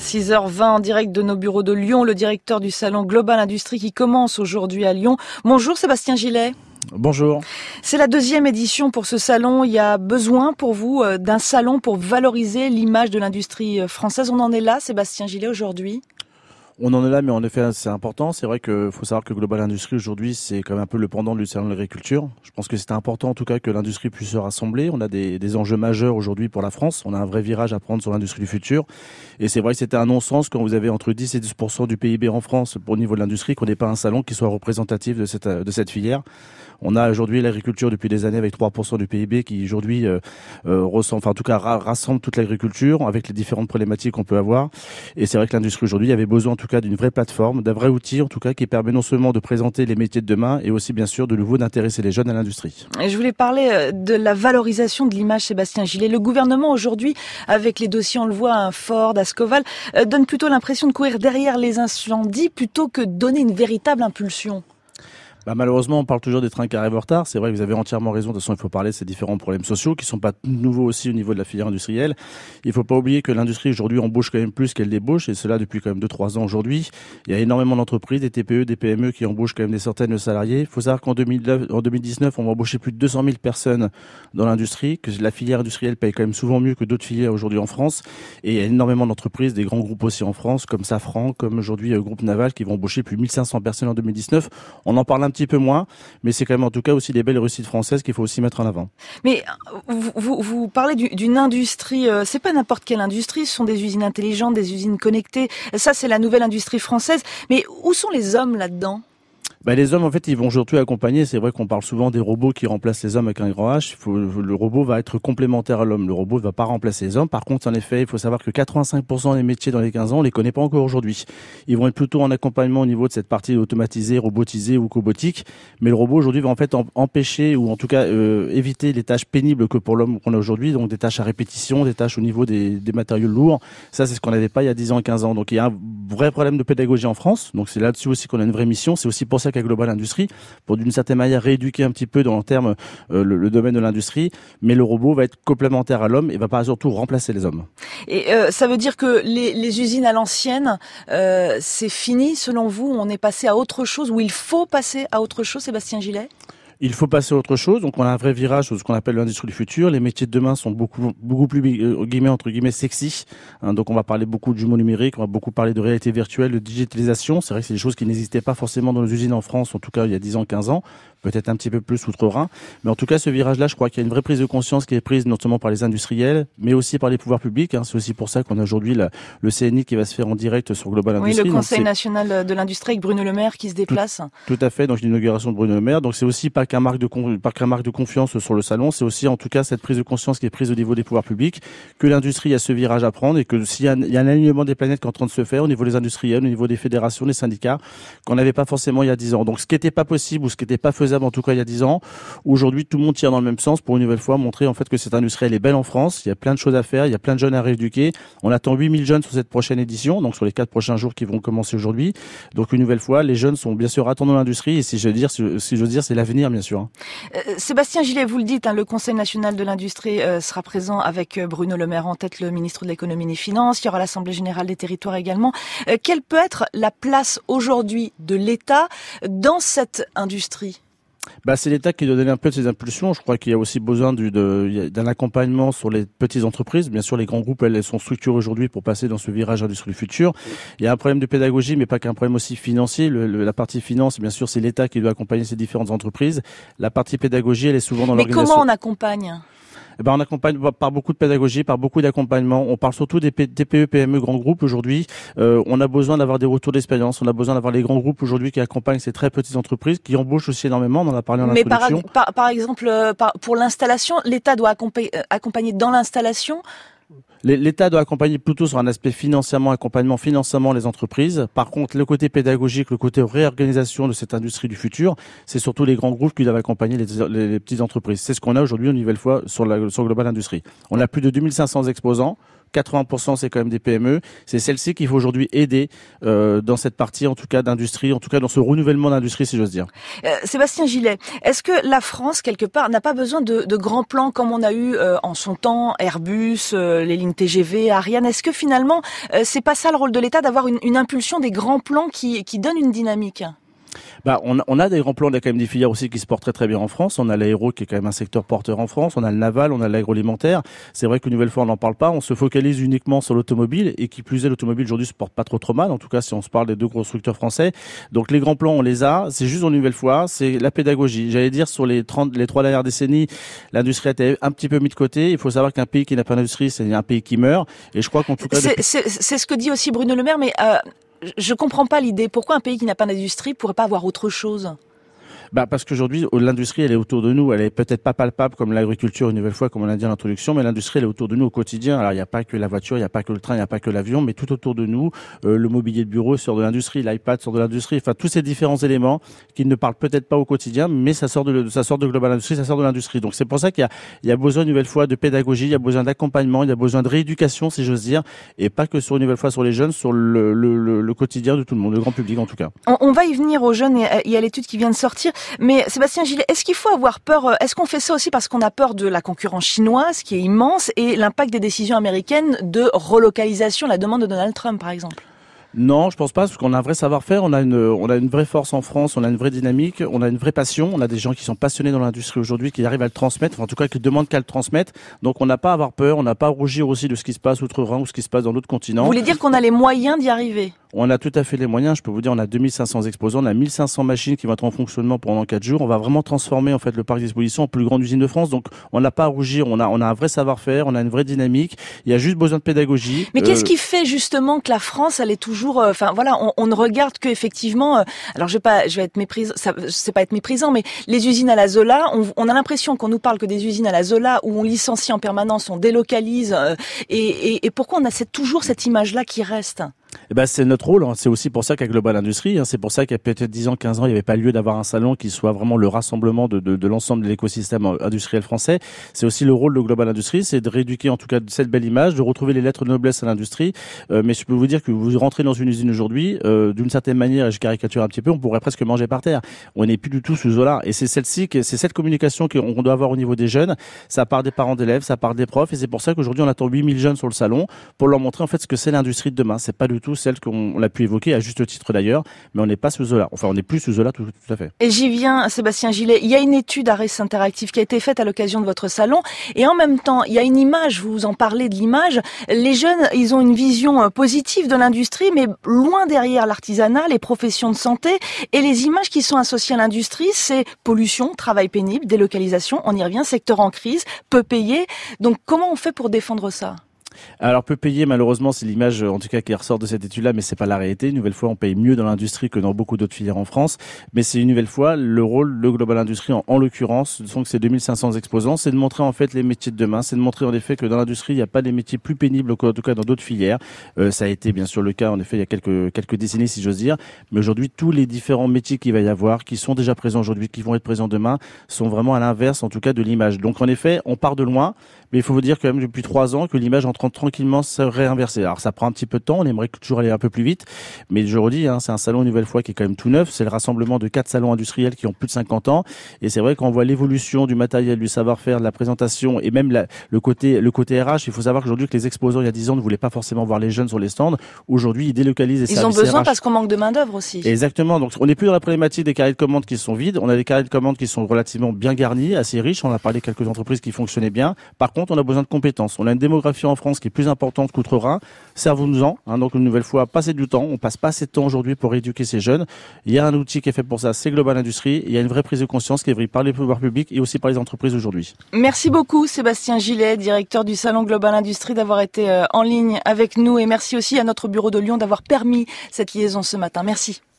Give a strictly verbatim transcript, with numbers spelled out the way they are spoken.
six heures vingt en direct de nos bureaux de Lyon, le directeur du salon Global Industrie qui commence aujourd'hui à Lyon. Bonjour Sébastien Gillet. Bonjour. C'est la deuxième édition pour ce salon. Il y a besoin pour vous d'un salon pour valoriser l'image de l'industrie française. On en est là, Sébastien Gillet, aujourd'hui ? On en est là, mais en effet, c'est important. C'est vrai qu'il faut savoir que Global Industrie, aujourd'hui, c'est quand même un peu le pendant du salon de l'agriculture. Je pense que c'est important, en tout cas, que l'industrie puisse se rassembler. On a des, des enjeux majeurs aujourd'hui pour la France. On a un vrai virage à prendre sur l'industrie du futur. Et c'est vrai que c'était un non-sens quand vous avez entre dix et douze pour cent du P I B en France au niveau de l'industrie, qu'on n'ait pas un salon qui soit représentatif de cette, de cette filière. On a aujourd'hui l'agriculture depuis des années avec trois pour cent du P I B qui aujourd'hui euh, euh, ressemble, enfin en tout cas rassemble toute l'agriculture avec les différentes problématiques qu'on peut avoir. Et c'est vrai que l'industrie aujourd'hui avait besoin en tout cas d'une vraie plateforme, d'un vrai outil en tout cas qui permet non seulement de présenter les métiers de demain et aussi bien sûr de nouveau d'intéresser les jeunes à l'industrie. Et je voulais parler de la valorisation de l'image, Sébastien Gillet. Le gouvernement aujourd'hui, avec les dossiers, on le voit, hein, Ford, Ascoval, euh, donne plutôt l'impression de courir derrière les incendies plutôt que de donner une véritable impulsion. Bah malheureusement, on parle toujours des trains qui arrivent en retard. C'est vrai que vous avez entièrement raison. De toute façon, il faut parler de ces différents problèmes sociaux qui sont pas nouveaux aussi au niveau de la filière industrielle. Il faut pas oublier que l'industrie aujourd'hui embauche quand même plus qu'elle débauche, et cela depuis quand même deux trois ans aujourd'hui. Il y a énormément d'entreprises, des T P E, des P M E qui embauchent quand même des centaines de salariés. Il faut savoir qu'en deux mille dix-neuf, on va embaucher plus de deux cent mille personnes dans l'industrie, que la filière industrielle paye quand même souvent mieux que d'autres filières aujourd'hui en France. Et il y a énormément d'entreprises, des grands groupes aussi en France, comme Safran, comme aujourd'hui euh, Groupe Naval, qui vont embaucher plus de mille cinq cents personnes en deux mille dix-neuf. On en parle un petit peu moins, mais c'est quand même en tout cas aussi des belles réussites françaises qu'il faut aussi mettre en avant. Mais vous, vous, vous parlez d'une industrie, euh, c'est pas n'importe quelle industrie, ce sont des usines intelligentes, des usines connectées, ça c'est la nouvelle industrie française, mais où sont les hommes là-dedans ? Bah, les hommes, en fait, ils vont surtout accompagner. C'est vrai qu'on parle souvent des robots qui remplacent les hommes avec un grand H. Il faut, le robot va être complémentaire à l'homme. Le robot ne va pas remplacer les hommes. Par contre, en effet, il faut savoir que quatre-vingt-cinq pour cent des métiers dans les quinze ans, on les connaît pas encore aujourd'hui. Ils vont être plutôt en accompagnement au niveau de cette partie automatisée, robotisée ou cobotique. Mais le robot, aujourd'hui, va en fait empêcher ou en tout cas euh, éviter les tâches pénibles que pour l'homme qu'on a aujourd'hui. Donc, des tâches à répétition, des tâches au niveau des, des matériaux lourds. Ça, c'est ce qu'on n'avait pas il y a dix ans, quinze ans. Donc, il y a un vrai problème de pédagogie en France. Donc, c'est là-dessus aussi qu'on a une vraie mission. C'est aussi pour ça qu'à Global Industrie, pour d'une certaine manière rééduquer un petit peu dans le terme euh, le, le domaine de l'industrie, mais le robot va être complémentaire à l'homme et va pas surtout remplacer les hommes. Et euh, ça veut dire que les, les usines à l'ancienne, euh, c'est fini selon vous? On est passé à autre chose, ou il faut passer à autre chose, Sébastien Gillet? Il faut passer à autre chose. Donc, on a un vrai virage sur ce qu'on appelle l'industrie du futur. Les métiers de demain sont beaucoup, beaucoup plus, euh, guillemets, entre guillemets, sexy. Hein, donc, on va parler beaucoup de jumeaux numériques. On va beaucoup parler de réalité virtuelle, de digitalisation. C'est vrai que c'est des choses qui n'existaient pas forcément dans nos usines en France, en tout cas, il y a dix ans, quinze ans. Peut-être un petit peu plus outre-Rhin. Mais en tout cas, ce virage-là, je crois qu'il y a une vraie prise de conscience qui est prise notamment par les industriels, mais aussi par les pouvoirs publics. Hein. C'est aussi pour ça qu'on a aujourd'hui la, le C N I qui va se faire en direct sur Global Industrie. Oui, le Conseil national de l'industrie avec Bruno Le Maire qui se déplace. Tout, tout à fait, donc l'inauguration de Bruno Le Maire. Donc c'est aussi pas qu'un marque de pas qu'un marque de confiance sur le salon, c'est aussi en tout cas cette prise de conscience qui est prise au niveau des pouvoirs publics, que l'industrie a ce virage à prendre et que s'il y a un, il y a un alignement des planètes qui est en train de se faire au niveau des industriels, au niveau des fédérations, des syndicats, qu'on n'avait pas forcément il y a dix ans. Donc ce qui n'était pas possible ou ce qui n'était pas faisable en tout cas il y a dix ans, aujourd'hui tout le monde tire dans le même sens pour une nouvelle fois montrer en fait que cette industrie elle est belle en France, il y a plein de choses à faire, il y a plein de jeunes à rééduquer. On attend huit mille jeunes sur cette prochaine édition, donc sur les quatre prochains jours qui vont commencer aujourd'hui. Donc une nouvelle fois, les jeunes sont bien sûr attendus dans l'industrie et si je veux dire, si je veux dire, c'est l'avenir bien sûr. Euh, Sébastien Gillet, vous le dites, hein, le Conseil national de l'industrie euh, sera présent avec euh, Bruno Le Maire en tête, le ministre de l'économie et des finances. Il y aura l'Assemblée générale des territoires également. Euh, quelle peut être la place aujourd'hui de l'État dans cette industrie ? Bah, c'est l'État qui doit donner un peu de ses impulsions. Je crois qu'il y a aussi besoin du, de, d'un accompagnement sur les petites entreprises. Bien sûr, les grands groupes, elles, elles sont structurées aujourd'hui pour passer dans ce virage industrie du futur. Il y a un problème de pédagogie, mais pas qu'un problème aussi financier. Le, le, la partie finance, bien sûr, c'est l'État qui doit accompagner ces différentes entreprises. La partie pédagogie, elle est souvent dans mais l'organisation. Mais comment on accompagne ? Eh ben, on accompagne par beaucoup de pédagogie, par beaucoup d'accompagnement. On parle surtout des T P E, P M E, grands groupes aujourd'hui. Euh, on a besoin d'avoir des retours d'expérience. On a besoin d'avoir les grands groupes aujourd'hui qui accompagnent ces très petites entreprises, qui embauchent aussi énormément. On en a parlé en Mais introduction. Mais par, par, par exemple, par, pour l'installation, l'État doit accompagner, accompagner dans l'installation. L'État doit accompagner plutôt sur un aspect financièrement, accompagnement financièrement les entreprises. Par contre, le côté pédagogique, le côté réorganisation de cette industrie du futur, c'est surtout les grands groupes qui doivent accompagner les, les, les petites entreprises. C'est ce qu'on a aujourd'hui, une nouvelle fois, sur la sur Global Industrie. On a plus de deux mille cinq cents exposants. quatre-vingts pour cent c'est quand même des P M E. C'est celle-ci qu'il faut aujourd'hui aider euh, dans cette partie, en tout cas d'industrie, en tout cas dans ce renouvellement d'industrie, si j'ose dire. Euh, Sébastien Gillet, est-ce que la France, quelque part, n'a pas besoin de, de grands plans comme on a eu euh, en son temps, Airbus, euh, les lignes T G V, Ariane? Est-ce que finalement, euh, c'est pas ça le rôle de l'État, d'avoir une, une impulsion des grands plans qui, qui donnent une dynamique? Bah, on a, on a des grands plans, on a quand même des filières aussi qui se portent très très bien en France. On a l'aéro qui est quand même un secteur porteur en France, on a le naval, on a l'agroalimentaire. C'est vrai qu'une nouvelle fois on n'en parle pas, on se focalise uniquement sur l'automobile et qui plus est l'automobile aujourd'hui se porte pas trop trop mal, en tout cas si on se parle des deux constructeurs français. Donc les grands plans on les a, c'est juste une nouvelle fois, c'est la pédagogie. J'allais dire sur les trente, les trois dernières décennies, l'industrie a été un petit peu mise de côté. Il faut savoir qu'un pays qui n'a pas d'industrie, c'est un pays qui meurt. Et je crois qu'en tout cas... C'est, depuis... c'est, c'est ce que dit aussi Bruno Le Maire, mais... Euh... Je comprends pas l'idée. Pourquoi un pays qui n'a pas d'industrie pourrait pas avoir autre chose? Bah parce qu'aujourd'hui l'industrie elle est autour de nous, elle est peut-être pas palpable comme l'agriculture une nouvelle fois comme on l'a dit en introduction, mais l'industrie elle est autour de nous au quotidien. Alors il n'y a pas que la voiture, il n'y a pas que le train, il n'y a pas que l'avion, mais tout autour de nous, euh, le mobilier de bureau sort de l'industrie, l'iPad sort de l'industrie, enfin tous ces différents éléments qui ne parlent peut-être pas au quotidien, mais ça sort de ça sort de Global Industrie, ça sort de l'industrie. Donc c'est pour ça qu'il y a il y a besoin une nouvelle fois de pédagogie, il y a besoin d'accompagnement, il y a besoin de rééducation si j'ose dire, et pas que sur une nouvelle fois sur les jeunes, sur le le, le, le quotidien de tout le monde, le grand public en tout cas. On, on va y venir aux jeunes et, et à l'étude qui vient de sortir, mais Sébastien Gillet, est-ce qu'il faut avoir peur, est-ce qu'on fait ça aussi parce qu'on a peur de la concurrence chinoise qui est immense et l'impact des décisions américaines de relocalisation, la demande de Donald Trump par exemple? Non, je pense pas, parce qu'on a un vrai savoir-faire, on a une, on a une vraie force en France, on a une vraie dynamique, on a une vraie passion, on a des gens qui sont passionnés dans l'industrie aujourd'hui, qui arrivent à le transmettre, enfin, en tout cas qui demandent qu'à le transmettre. Donc on n'a pas à avoir peur, on n'a pas à rougir aussi de ce qui se passe outre-Rhin ou ce qui se passe dans d'autres continents. Vous voulez dire qu'on a les moyens d'y arriver? On a tout à fait les moyens. Je peux vous dire, on a deux mille cinq cents exposants, on a mille cinq cents machines qui vont être en fonctionnement pendant quatre jours. On va vraiment transformer en fait le parc d'exposition en plus grande usine de France. Donc, on n'a pas à rougir. On a, on a un vrai savoir-faire, on a une vraie dynamique. Il y a juste besoin de pédagogie. Mais euh... qu'est-ce qui fait justement que la France, elle est toujours, enfin euh, voilà, on, on ne regarde que effectivement. Euh, alors, je vais pas, je vais être méprisant. Ça, c'est pas être méprisant, mais les usines à la Zola, on, on a l'impression qu'on nous parle que des usines à la Zola où on licencie en permanence, on délocalise. Euh, et, et, et pourquoi on a cette, toujours cette image-là qui reste? Eh ben, c'est notre rôle, hein. C'est aussi pour ça qu'à Global Industrie, hein, c'est pour ça qu'il y a peut-être dix ans, quinze ans, il n'y avait pas lieu d'avoir un salon qui soit vraiment le rassemblement de, de, de l'ensemble de l'écosystème industriel français. C'est aussi le rôle de Global Industrie, c'est de rééduquer en tout cas cette belle image, de retrouver les lettres de noblesse à l'industrie. Euh, mais je peux vous dire que vous rentrez dans une usine aujourd'hui, euh, d'une certaine manière, et je caricature un petit peu, on pourrait presque manger par terre. On n'est plus du tout sous Zola. Et c'est celle-ci, c'est cette communication qu'on doit avoir au niveau des jeunes. Ça part des parents d'élèves, ça part des profs, et c'est pour ça qu'aujourd'hui on attend huit mille jeunes sur le salon pour leur montrer en fait ce que c'est l'industrie de demain. C'est pas du tout celle qu'on l'a pu évoquer à juste titre d'ailleurs, mais on n'est pas sous Zola. Enfin, on n'est plus sous Zola tout, tout à fait. Et j'y viens, Sébastien Gillet. Il y a une étude Ares Interactive qui a été faite à l'occasion de votre salon, et en même temps, il y a une image. Vous en parlez de l'image. Les jeunes, ils ont une vision positive de l'industrie, mais loin derrière l'artisanat, les professions de santé et les images qui sont associées à l'industrie, c'est pollution, travail pénible, délocalisation. On y revient, secteur en crise, peu payé. Donc, comment on fait pour défendre ça? Alors peu payer, malheureusement, c'est l'image en tout cas qui ressort de cette étude-là, mais c'est pas la réalité. Une nouvelle fois, on paye mieux dans l'industrie que dans beaucoup d'autres filières en France, mais c'est une nouvelle fois le rôle de Global Industrie en, en l'occurrence, donc ces deux mille cinq cents exposants, c'est de montrer en fait les métiers de demain, c'est de montrer en effet que dans l'industrie, il n'y a pas des métiers plus pénibles, en tout cas dans d'autres filières. Euh, ça a été bien sûr le cas en effet il y a quelques quelques décennies si j'ose dire, mais aujourd'hui tous les différents métiers qu'il va y avoir, qui sont déjà présents aujourd'hui, qui vont être présents demain, sont vraiment à l'inverse en tout cas de l'image. Donc en effet, on part de loin, mais il faut vous dire quand même depuis trois ans que l'image entre tranquillement se réinverser. Alors ça prend un petit peu de temps, on aimerait toujours aller un peu plus vite, mais je redis, hein, c'est un salon une nouvelle fois qui est quand même tout neuf, c'est le rassemblement de quatre salons industriels qui ont plus de cinquante ans, et c'est vrai qu'on voit l'évolution du matériel, du savoir-faire, de la présentation, et même la, le côté le côté R H. Il faut savoir qu'aujourd'hui que les exposants il y a dix ans ne voulaient pas forcément voir les jeunes sur les stands, aujourd'hui ils délocalisent les ils services ont besoin R H. Parce qu'on manque de main d'œuvre aussi. Exactement, donc on n'est plus dans la problématique des carrés de commandes qui sont vides, on a des carrés de commandes qui sont relativement bien garnis, assez riches, on a parlé de quelques entreprises qui fonctionnaient bien. Par contre, on a besoin de compétences. On a une démographie en France qui est plus importante qu'outre-Rhin. Servons-nous-en. Hein, donc une nouvelle fois, passer du temps. On passe pas assez de temps aujourd'hui pour éduquer ces jeunes. Il y a un outil qui est fait pour ça, c'est Global Industrie. Il y a une vraie prise de conscience qui est prise par les pouvoirs publics et aussi par les entreprises aujourd'hui. Merci beaucoup Sébastien Gillet, directeur du salon Global Industrie, d'avoir été en ligne avec nous, et merci aussi à notre bureau de Lyon d'avoir permis cette liaison ce matin. Merci.